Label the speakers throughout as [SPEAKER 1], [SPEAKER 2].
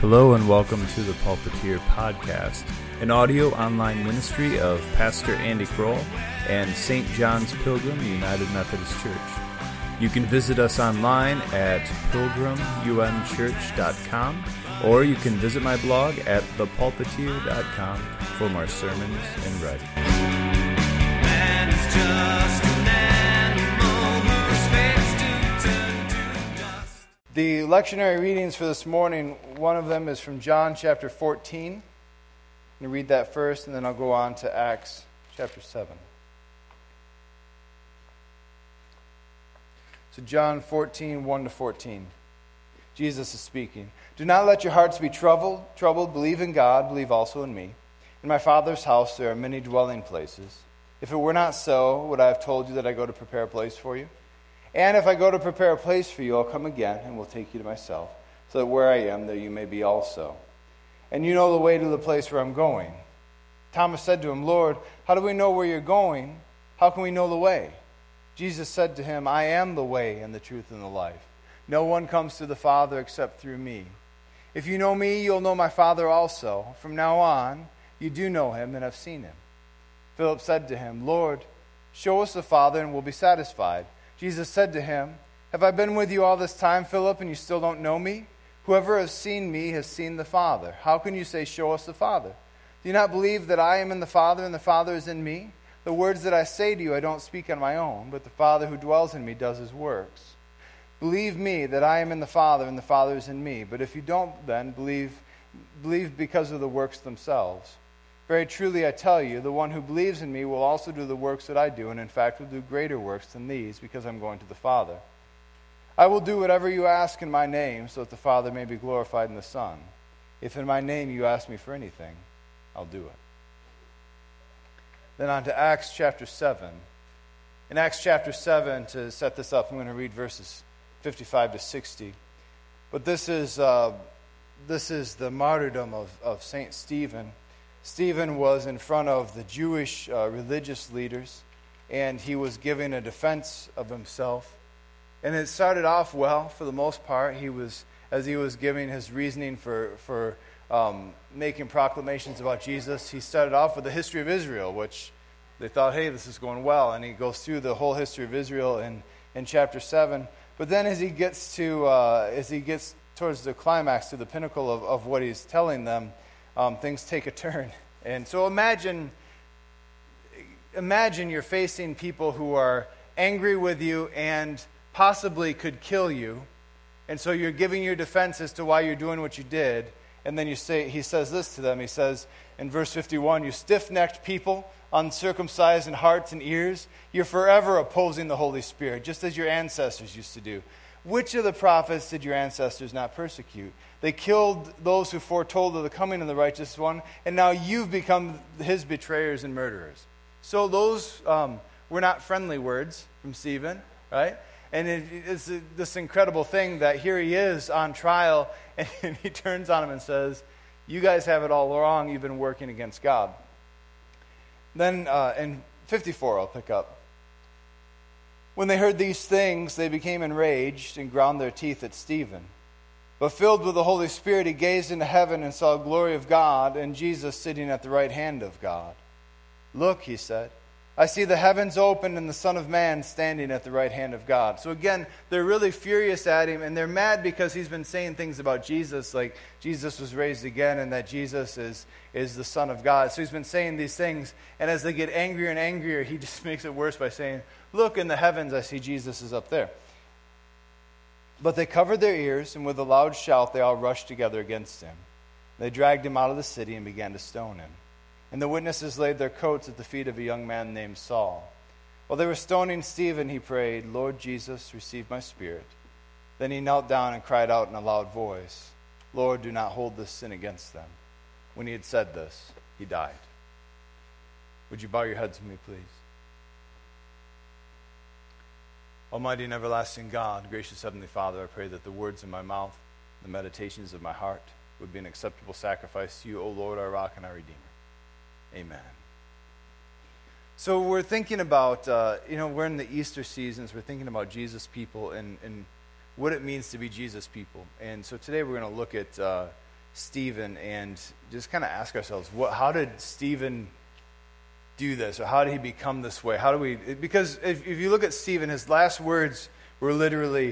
[SPEAKER 1] Hello and welcome to the Pulpiteer Podcast, an audio online ministry of Pastor Andy Kroll and St. John's Pilgrim United Methodist Church. You can visit us online at pilgrimunchurch.com, or you can visit my blog at thepulpiteer.com for more sermons and writing. Man is just an animal who expects to turn to dust. The lectionary readings for this morning, one of them is from John chapter 14. I'm going to read that first, and then I'll go on to Acts chapter 7. So John 14, 1-14. Jesus is speaking. Do not let your hearts be troubled. Believe in God, believe also in me. In my Father's house there are many dwelling places. If it were not so, would I have told you that I go to prepare a place for you? And if I go to prepare a place for you, I'll come again and will take you to myself, so that where I am, there you may be also. And you know the way to the place where I'm going. Thomas said to him, Lord, how do we know where you're going? How can we know the way? Jesus said to him, I am the way and the truth and the life. No one comes to the Father except through me. If you know me, you'll know my Father also. From now on, you do know him and have seen him. Philip said to him, Lord, show us the Father and we'll be satisfied. Jesus said to him, have I been with you all this time, Philip, and you still don't know me? Whoever has seen me has seen the Father. How can you say, show us the Father? Do you not believe that I am in the Father and the Father is in me? The words that I say to you I don't speak on my own, but the Father who dwells in me does his works. Believe me that I am in the Father and the Father is in me. But if you don't, then believe because of the works themselves. Very truly I tell you, the one who believes in me will also do the works that I do, and in fact will do greater works than these, because I'm going to the Father. I will do whatever you ask in my name, so that the Father may be glorified in the Son. If in my name you ask me for anything, I'll do it. Then on to Acts chapter 7. In Acts chapter 7, to set this up, I'm going to read verses 55 to 60. But this is the martyrdom of St. Stephen. Stephen was in front of the Jewish religious leaders, and he was giving a defense of himself. And it started off well for the most part. As he was giving his reasoning for making proclamations about Jesus, he started off with the history of Israel, which they thought, hey, this is going well. And he goes through the whole history of Israel in chapter 7. But then as he gets towards the climax, to the pinnacle of what he's telling them, things take a turn. And so imagine you're facing people who are angry with you and possibly could kill you. And so you're giving your defense as to why you're doing what you did. And then he says this to them. He says in verse 51, you stiff-necked people, uncircumcised in hearts and ears, you're forever opposing the Holy Spirit, just as your ancestors used to do. Which of the prophets did your ancestors not persecute? They killed those who foretold of the coming of the righteous one, and now you've become his betrayers and murderers. So those were not friendly words from Stephen, right? And it's this incredible thing that here he is on trial, and he turns on him and says, you guys have it all wrong, you've been working against God. Then in 54 I'll pick up. When they heard these things, they became enraged and ground their teeth at Stephen. But filled with the Holy Spirit, he gazed into heaven and saw the glory of God and Jesus sitting at the right hand of God. Look, he said, I see the heavens open and the Son of Man standing at the right hand of God. So again, they're really furious at him, and they're mad because he's been saying things about Jesus, like Jesus was raised again and that Jesus is the Son of God. So he's been saying these things, and as they get angrier and angrier, he just makes it worse by saying, look, in the heavens I see Jesus is up there. But they covered their ears, and with a loud shout they all rushed together against him. They dragged him out of the city and began to stone him. And the witnesses laid their coats at the feet of a young man named Saul. While they were stoning Stephen, he prayed, Lord Jesus, receive my spirit. Then he knelt down and cried out in a loud voice, Lord, do not hold this sin against them. When he had said this, he died. Would you bow your heads with me, please? Almighty and everlasting God, gracious Heavenly Father, I pray that the words of my mouth, the meditations of my heart, would be an acceptable sacrifice to you, O Lord, our rock and our Redeemer. Amen. So we're thinking about, we're in the Easter seasons. We're thinking about Jesus people and what it means to be Jesus people. And so today we're going to look at Stephen and just kind of ask ourselves, how did Stephen do this? Or how did he become this way? Because if you look at Stephen, his last words were literally,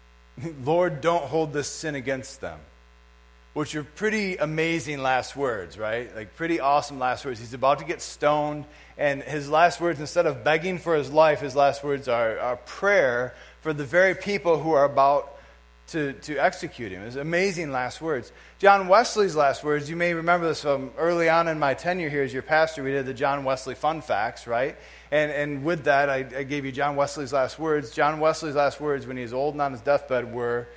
[SPEAKER 1] Lord, don't hold this sin against them. Which are pretty amazing last words, right? Like pretty awesome last words. He's about to get stoned, and his last words, instead of begging for his life, his last words are prayer for the very people who are about to execute him. It's amazing last words. John Wesley's last words, you may remember this from early on in my tenure here as your pastor. We did the John Wesley Fun Facts, right? And with that, I gave you John Wesley's last words. John Wesley's last words when he was old and on his deathbed were,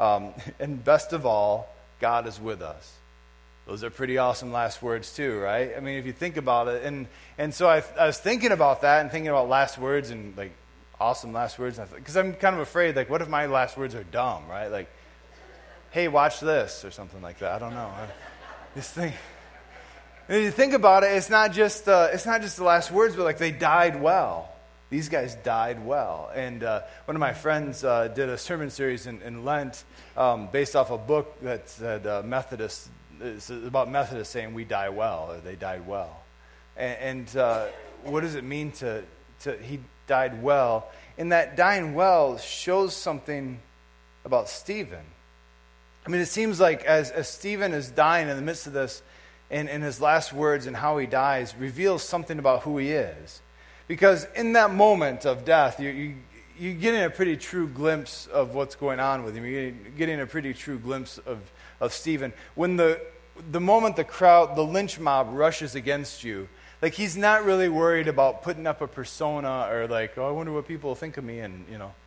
[SPEAKER 1] and best of all, God is with us. Those are pretty awesome last words too, right? I mean, if you think about it. And so I was thinking about that and thinking about last words and like awesome last words. Because I'm kind of afraid, like, what if my last words are dumb, right? Like, hey, watch this or something like that. I don't know. This thing. And if you think about it, it's not just the last words, but like they died well. These guys died well. And one of my friends did a sermon series in Lent based off a book that said Methodists, it's about Methodists saying we die well, or they died well. And what does it mean to he died well? And that dying well shows something about Stephen. I mean, it seems like as Stephen is dying in the midst of this, and his last words and how he dies reveals something about who he is. Because in that moment of death, you're getting a pretty true glimpse of what's going on with him. You're getting a pretty true glimpse of Stephen. When the moment the lynch mob rushes against you, like he's not really worried about putting up a persona or like, oh, I wonder what people will think of me in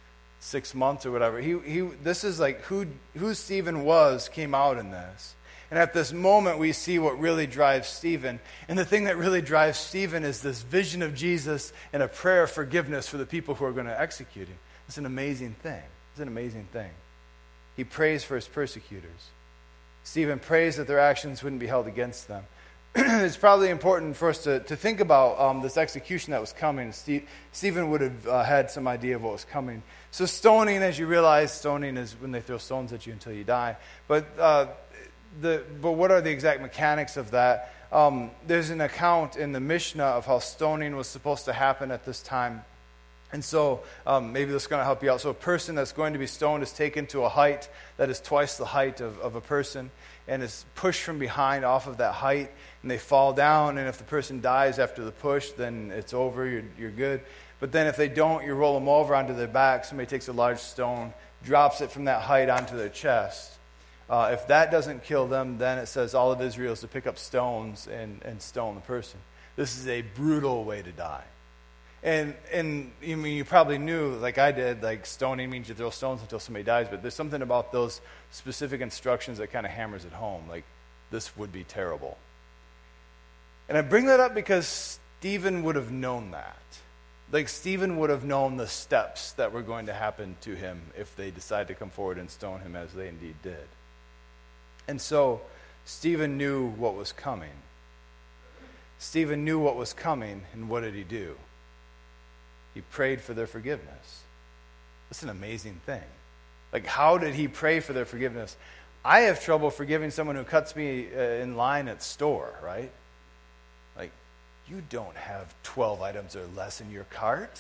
[SPEAKER 1] 6 months or whatever. This is like who Stephen was came out in this. And at this moment, we see what really drives Stephen. And the thing that really drives Stephen is this vision of Jesus and a prayer of forgiveness for the people who are going to execute him. It's an amazing thing. It's an amazing thing. He prays for his persecutors. Stephen prays that their actions wouldn't be held against them. It's probably important for us to think about this execution that was coming. Stephen would have had some idea of what was coming. So stoning, as you realize, stoning is when they throw stones at you until you die. But what are the exact mechanics of that? There's an account in the Mishnah of how stoning was supposed to happen at this time. And so maybe this is going to help you out. So a person that's going to be stoned is taken to a height that is twice the height of a person and is pushed from behind off of that height, and they fall down, and if the person dies after the push, then it's over, you're good. But then if they don't, you roll them over onto their back. Somebody takes a large stone, drops it from that height onto their chest. If that doesn't kill them, then it says all of Israel is to pick up stones and stone the person. This is a brutal way to die. And you probably knew, like I did, like stoning means you throw stones until somebody dies, but there's something about those specific instructions that kind of hammers it home. Like, this would be terrible. And I bring that up because Stephen would have known that. Like, Stephen would have known the steps that were going to happen to him if they decided to come forward and stone him, as they indeed did. And so, Stephen knew what was coming. Stephen knew what was coming, and what did he do? He prayed for their forgiveness. That's an amazing thing. Like, how did he pray for their forgiveness? I have trouble forgiving someone who cuts me in line at store, right? Like, you don't have 12 items or less in your cart.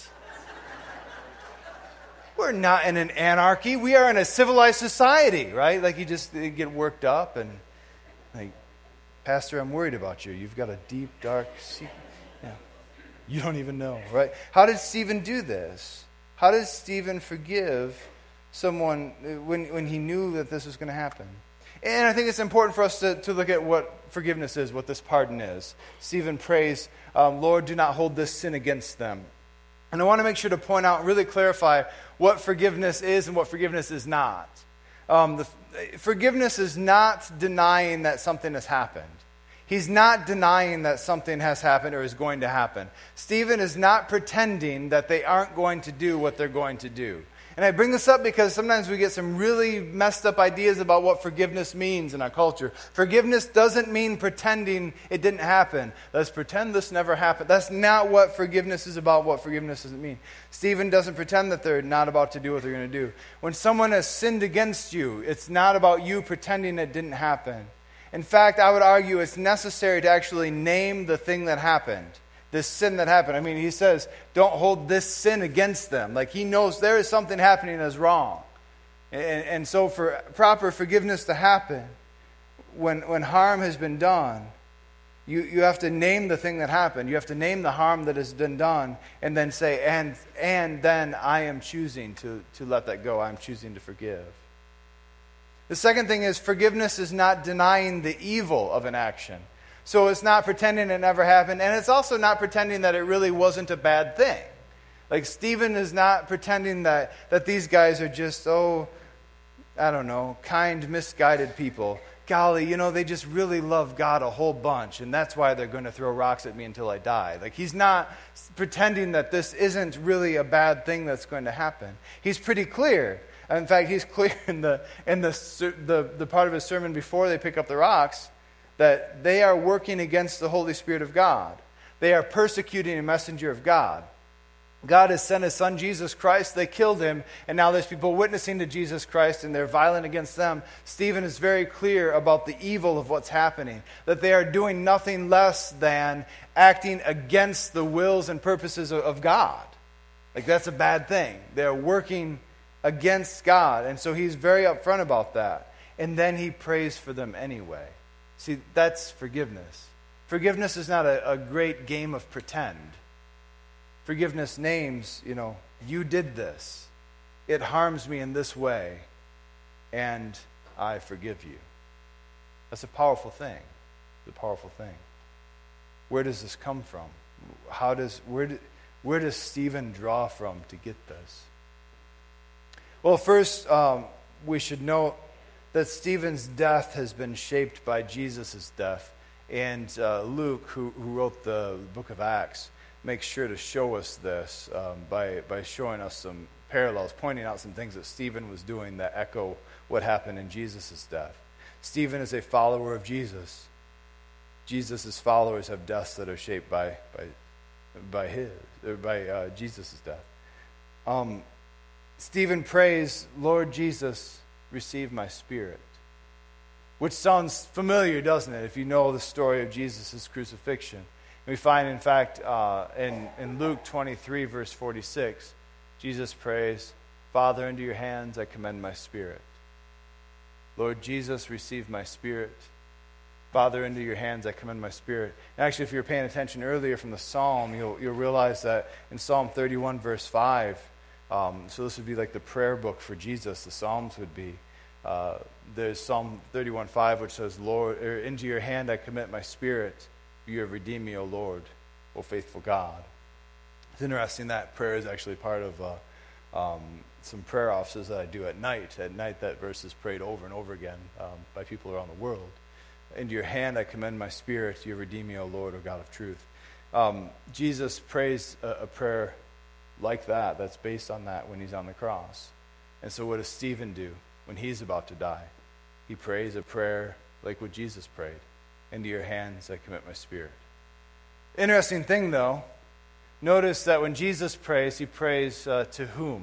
[SPEAKER 1] We're not in an anarchy. We are in a civilized society, right? Like, you get worked up and, like, Pastor, I'm worried about you. You've got a deep, dark secret. Yeah. You don't even know, right? How did Stephen do this? How did Stephen forgive someone when he knew that this was going to happen? And I think it's important for us to look at what forgiveness is, what this pardon is. Stephen prays, Lord, do not hold this sin against them. And I want to make sure to point out and really clarify what forgiveness is and what forgiveness is not. Forgiveness is not denying that something has happened. He's not denying that something has happened or is going to happen. Stephen is not pretending that they aren't going to do what they're going to do. And I bring this up because sometimes we get some really messed up ideas about what forgiveness means in our culture. Forgiveness doesn't mean pretending it didn't happen. Let's pretend this never happened. That's not what forgiveness is about, what forgiveness doesn't mean. Stephen doesn't pretend that they're not about to do what they're going to do. When someone has sinned against you, it's not about you pretending it didn't happen. In fact, I would argue it's necessary to actually name the thing that happened, this sin that happened. I mean, he says, don't hold this sin against them. Like, he knows there is something happening that's wrong. And so for proper forgiveness to happen, when harm has been done, you have to name the thing that happened. You have to name the harm that has been done, and then say, and then I am choosing to let that go. I'm choosing to forgive. The second thing is, forgiveness is not denying the evil of an action. So it's not pretending it never happened, and it's also not pretending that it really wasn't a bad thing. Like, Stephen is not pretending that these guys are just, kind, misguided people. Golly, they just really love God a whole bunch, and that's why they're going to throw rocks at me until I die. Like, he's not pretending that this isn't really a bad thing that's going to happen. He's pretty clear. In fact, he's clear in the part of his sermon before they pick up the rocks that they are working against the Holy Spirit of God. They are persecuting a messenger of God. God has sent his son, Jesus Christ. They killed him, and now there's people witnessing to Jesus Christ, and they're violent against them. Stephen is very clear about the evil of what's happening, that they are doing nothing less than acting against the wills and purposes of God. Like, that's a bad thing. They're working against God, and so he's very upfront about that. And then he prays for them anyway. See, that's forgiveness. Forgiveness is not a great game of pretend. Forgiveness names, you did this. It harms me in this way, and I forgive you. That's a powerful thing. It's a powerful thing. Where does this come from? Where does Stephen draw from to get this? Well, first, we should note that Stephen's death has been shaped by Jesus' death. And Luke, who wrote the book of Acts, makes sure to show us this by showing us some parallels, pointing out some things that Stephen was doing that echo what happened in Jesus' death. Stephen is a follower of Jesus. Jesus' followers have deaths that are shaped by Jesus' death. Stephen prays, Lord Jesus, receive my spirit. Which sounds familiar, doesn't it, if you know the story of Jesus' crucifixion. We find, in fact, in Luke 23, verse 46, Jesus prays, Father, into your hands I commend my spirit. Lord Jesus, receive my spirit. Father, into your hands I commend my spirit. And actually, if you were paying attention earlier from the Psalm, you'll realize that in Psalm 31, verse 5, so this would be like the prayer book for Jesus, the Psalms would be. There's Psalm 31:5, which says, Lord, into your hand I commit my spirit. You have redeemed me, O Lord, O faithful God. It's interesting that prayer is actually part of some prayer offices that I do at night. At night, that verse is prayed over and over again by people around the world. Into your hand I commend my spirit. You have redeemed me, O Lord, O God of truth. Jesus prays a prayer like that, that's based on that when he's on the cross. And so what does Stephen do when he's about to die? He prays a prayer like what Jesus prayed. Into your hands I commit my spirit. Interesting thing, though, notice that when Jesus prays, he prays to whom?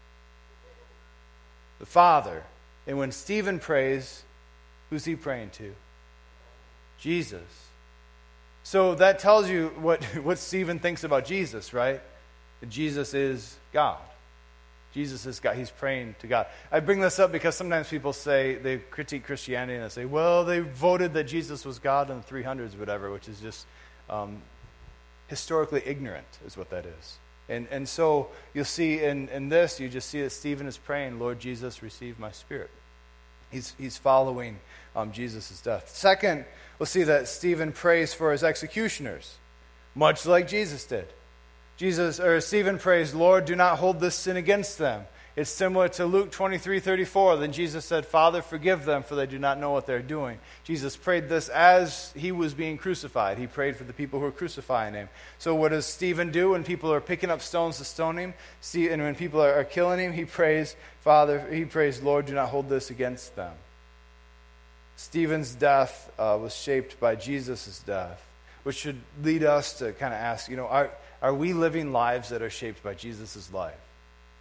[SPEAKER 1] The Father. And when Stephen prays, who's he praying to? Jesus. So that tells you what Stephen thinks about Jesus, right? That Jesus is God. Jesus is God. He's praying to God. I bring this up because sometimes people say, they critique Christianity and they say, well, they voted that Jesus was God in the 300s or whatever, which is just historically ignorant is what that is. And so you'll see in this, you just see that Stephen is praying, Lord Jesus, receive my spirit. He's following Jesus' death. Second, we'll see that Stephen prays for his executioners, much like Jesus did. Stephen prays, Lord, do not hold this sin against them. It's similar to Luke 23:34. Then Jesus said, Father, forgive them, for they do not know what they're doing. Jesus prayed this as he was being crucified. He prayed for the people who were crucifying him. So what does Stephen do when people are picking up stones to stone him? And when people are killing him, he prays, Lord, do not hold this against them. Stephen's death was shaped by Jesus' death, which should lead us to kind of ask, are we living lives that are shaped by Jesus' life?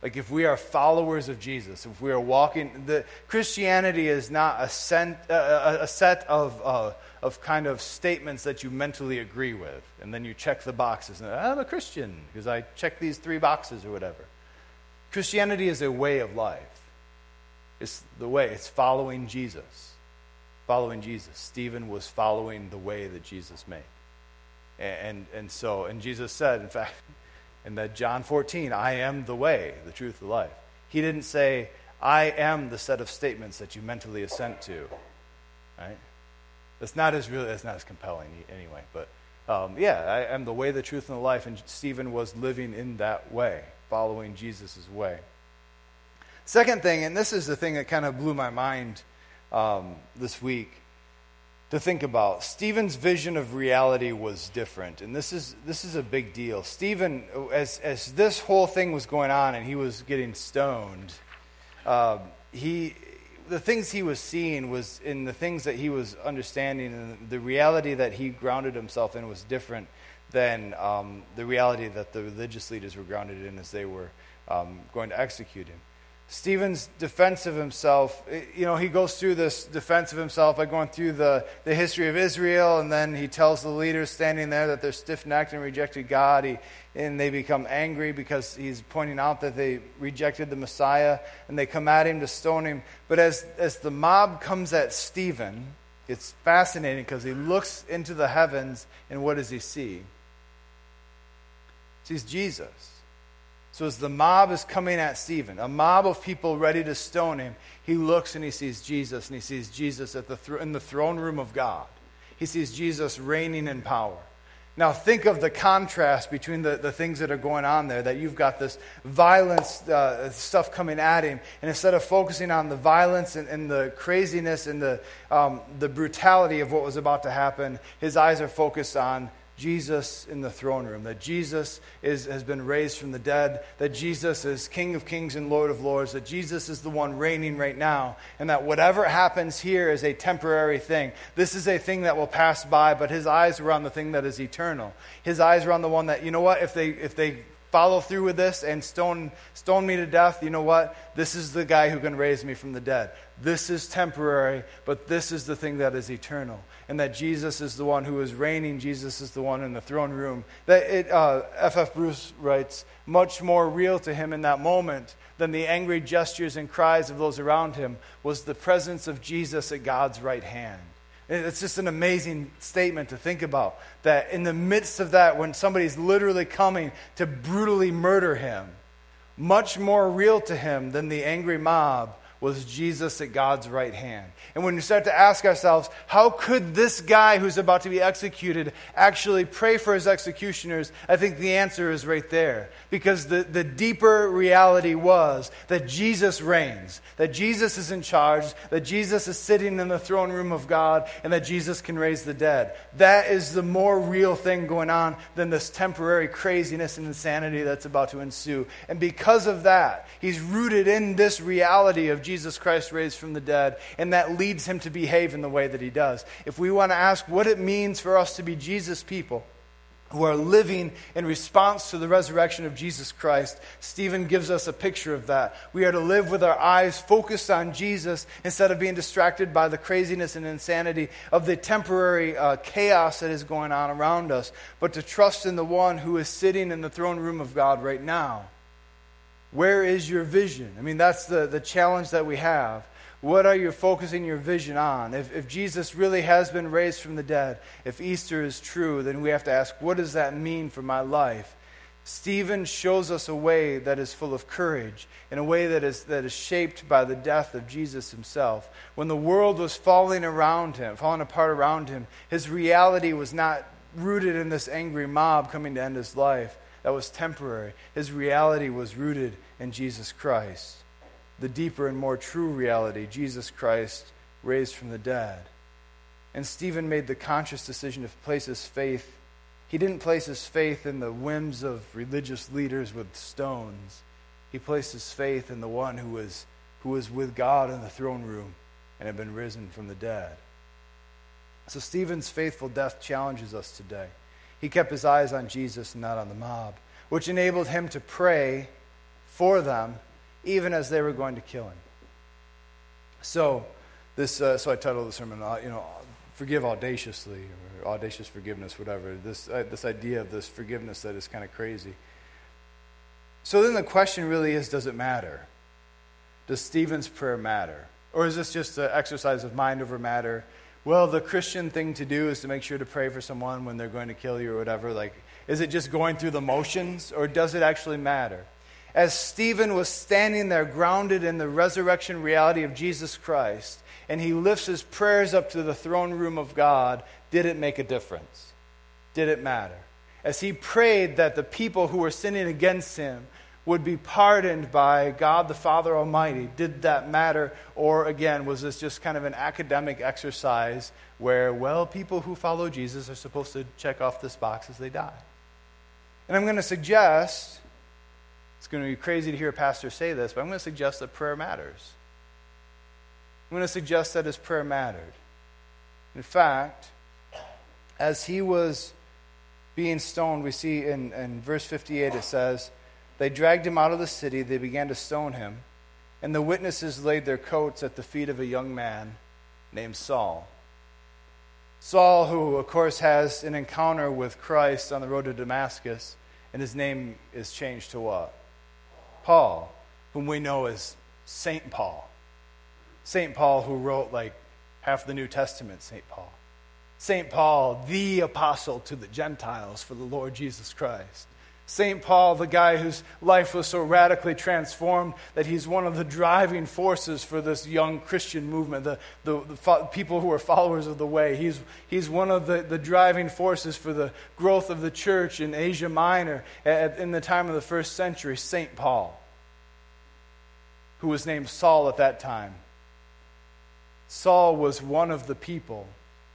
[SPEAKER 1] Like if we are followers of Jesus, if we are walking, Christianity is not a set of kind of statements that you mentally agree with, and then you check the boxes, and I'm a Christian because I check these 3 boxes or whatever. Christianity is a way of life. It's the way. It's following Jesus. Following Jesus. Stephen was following the way that Jesus made. And Jesus said, in fact, in that John 14, I am the way, the truth, the life. He didn't say, I am the set of statements that you mentally assent to. Right? That's not as compelling anyway. But I am the way, the truth, and the life. And Stephen was living in that way, following Jesus' way. Second thing, and this is the thing that kind of blew my mind this week to think about. Stephen's vision of reality was different, and this is a big deal. Stephen, as this whole thing was going on and he was getting stoned, the things he was seeing was in the things that he was understanding, and the reality that he grounded himself in was different than the reality that the religious leaders were grounded in as they were going to execute him. Stephen's defense of himself, he goes through this defense of himself by going through the history of Israel, and then he tells the leaders standing there that they're stiff-necked and rejected God, and they become angry because he's pointing out that they rejected the Messiah, and they come at him to stone him. But as the mob comes at Stephen, it's fascinating because he looks into the heavens, and what does he see? He sees Jesus. So as the mob is coming at Stephen, a mob of people ready to stone him, he looks and he sees Jesus, and he sees Jesus in the throne room of God. He sees Jesus reigning in power. Now think of the contrast between the things that are going on there, that you've got this violence stuff coming at him, and instead of focusing on the violence and the craziness and the brutality of what was about to happen, his eyes are focused on Jesus in the throne room, that Jesus has been raised from the dead, that Jesus is King of kings and Lord of lords, that Jesus is the one reigning right now, and that whatever happens here is a temporary thing. This is a thing that will pass by, but his eyes were on the thing that is eternal. His eyes were on the one that, if they follow through with this and stone me to death, you know what? This is the guy who can raise me from the dead. This is temporary, but this is the thing that is eternal. And that Jesus is the one who is reigning. Jesus is the one in the throne room. That F.F. Bruce writes, much more real to him in that moment than the angry gestures and cries of those around him was the presence of Jesus at God's right hand. It's just an amazing statement to think about, that in the midst of that, when somebody's literally coming to brutally murder him, much more real to him than the angry mob was Jesus at God's right hand. And when we start to ask ourselves, how could this guy who's about to be executed actually pray for his executioners? I think the answer is right there. Because the deeper reality was that Jesus reigns, that Jesus is in charge, that Jesus is sitting in the throne room of God, and that Jesus can raise the dead. That is the more real thing going on than this temporary craziness and insanity that's about to ensue. And because of that, he's rooted in this reality of Jesus Christ raised from the dead, and that leads him to behave in the way that he does. If we want to ask what it means for us to be Jesus people who are living in response to the resurrection of Jesus Christ, Stephen gives us a picture of that. We are to live with our eyes focused on Jesus instead of being distracted by the craziness and insanity of the temporary chaos that is going on around us, but to trust in the one who is sitting in the throne room of God right now. Where is your vision? I mean, that's the challenge that we have. What are you focusing your vision on? If Jesus really has been raised from the dead, if Easter is true, then we have to ask, what does that mean for my life? Stephen shows us a way that is full of courage, in a way that is shaped by the death of Jesus himself. When the world was falling apart around him, his reality was not rooted in this angry mob coming to end his life. That was temporary. His reality was rooted in Jesus Christ. The deeper and more true reality, Jesus Christ raised from the dead. And Stephen made the conscious decision to place his faith. He didn't place his faith in the whims of religious leaders with stones. He placed his faith in the one who was with God in the throne room and had been risen from the dead. So Stephen's faithful death challenges us today. He kept his eyes on Jesus and not on the mob, which enabled him to pray for them, even as they were going to kill him. So I titled the sermon, forgive audaciously, or audacious forgiveness, whatever. This idea of this forgiveness that is kind of crazy. So then the question really is, does it matter? Does Stephen's prayer matter? Or is this just an exercise of mind over matter? Well, the Christian thing to do is to make sure to pray for someone when they're going to kill you or whatever. Like, is it just going through the motions, or does it actually matter? As Stephen was standing there grounded in the resurrection reality of Jesus Christ, and he lifts his prayers up to the throne room of God, did it make a difference? Did it matter? As he prayed that the people who were sinning against him would be pardoned by God the Father Almighty, did that matter? Or again, was this just kind of an academic exercise where, well, people who follow Jesus are supposed to check off this box as they die? And I'm going to suggest, it's going to be crazy to hear a pastor say this, but I'm going to suggest that prayer matters. I'm going to suggest that his prayer mattered. In fact, as he was being stoned, we see in verse 58 it says, they dragged him out of the city, they began to stone him, and the witnesses laid their coats at the feet of a young man named Saul. Saul, who of course has an encounter with Christ on the road to Damascus, and his name is changed to what? Paul, whom we know as St. Paul. St. Paul, who wrote like half the New Testament, St. Paul. St. Paul, the apostle to the Gentiles for the Lord Jesus Christ. St. Paul, the guy whose life was so radically transformed that he's one of the driving forces for this young Christian movement, the people who are followers of the way. He's one of the driving forces for the growth of the church in Asia Minor in the time of the first century, St. Paul, who was named Saul at that time. Saul was one of the people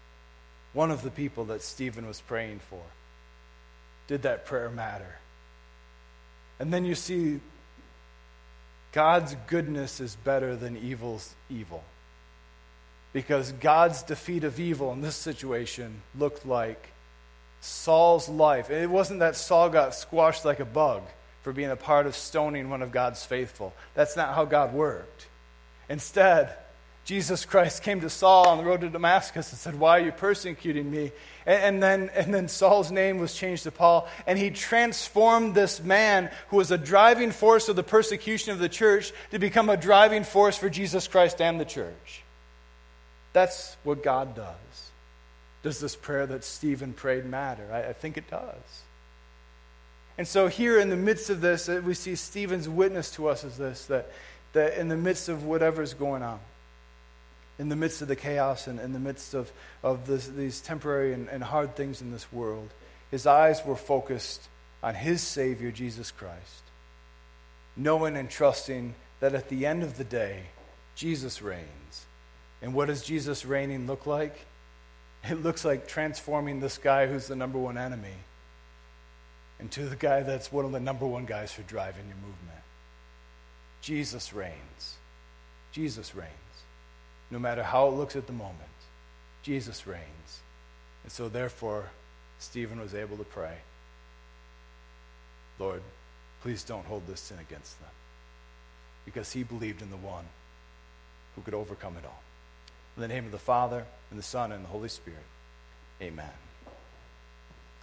[SPEAKER 1] that Stephen was praying for. Did that prayer matter? And then you see God's goodness is better than evil's evil. Because God's defeat of evil in this situation looked like Saul's life. It wasn't that Saul got squashed like a bug for being a part of stoning one of God's faithful. That's not how God worked. Instead, Jesus Christ came to Saul on the road to Damascus and said, why are you persecuting me? And then Saul's name was changed to Paul, and he transformed this man who was a driving force of the persecution of the church to become a driving force for Jesus Christ and the church. That's what God does. Does this prayer that Stephen prayed matter? I think it does. And so here in the midst of this, we see Stephen's witness to us is this, that in the midst of whatever's going on, in the midst of the chaos and in the midst of these temporary and hard things in this world, his eyes were focused on his Savior, Jesus Christ, knowing and trusting that at the end of the day, Jesus reigns. And what does Jesus reigning look like? It looks like transforming this guy who's the number one enemy into the guy that's one of the number one guys for driving your movement. Jesus reigns. Jesus reigns. No matter how it looks at the moment, Jesus reigns. And so therefore, Stephen was able to pray, Lord, please don't hold this sin against them. Because he believed in the one who could overcome it all. In the name of the Father, and the Son, and the Holy Spirit, amen.